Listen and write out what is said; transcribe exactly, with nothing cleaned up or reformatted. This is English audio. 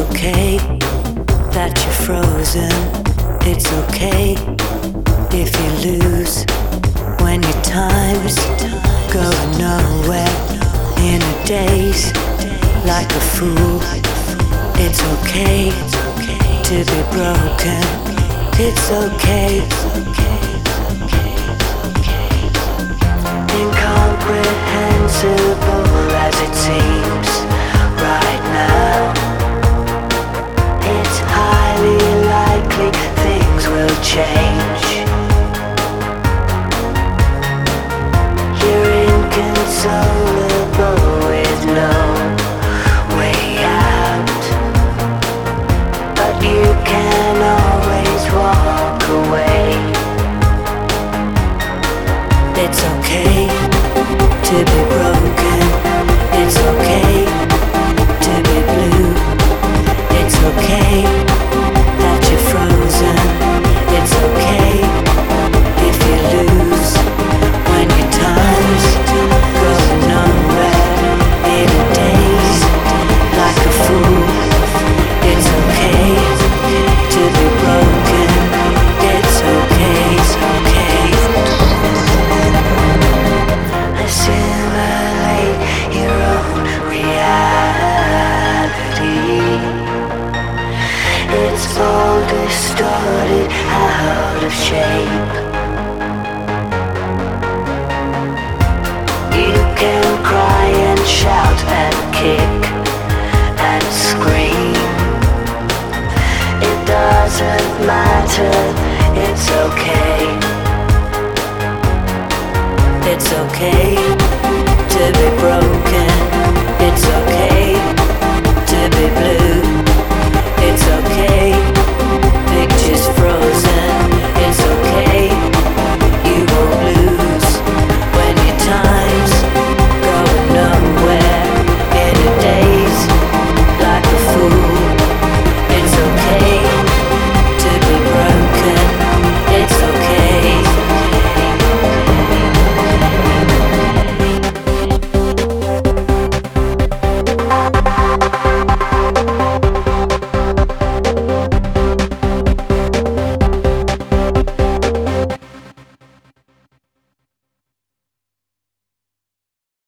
okay that you're frozen. It's okay if you lose when your time's going nowhere. In a daze, like a fool. It's okay to be broken. It's okay. Incomprehensible as it seems right now. It's highly likely things will change. You're inconsolable with no way out, but you can always walk away. It's okay to be broken. It's okay to be blue. It's okay that you're frozen. It's okay if you lose when your time's going nowhere. In a daze, like a fool. It's okay to be broken. It's okay, it's okay. Assimilate your own reality. It's all distorted, out of shape. You can cry and shout and kick and scream. It doesn't matter, it's okay. It's okay to be broken. It's okay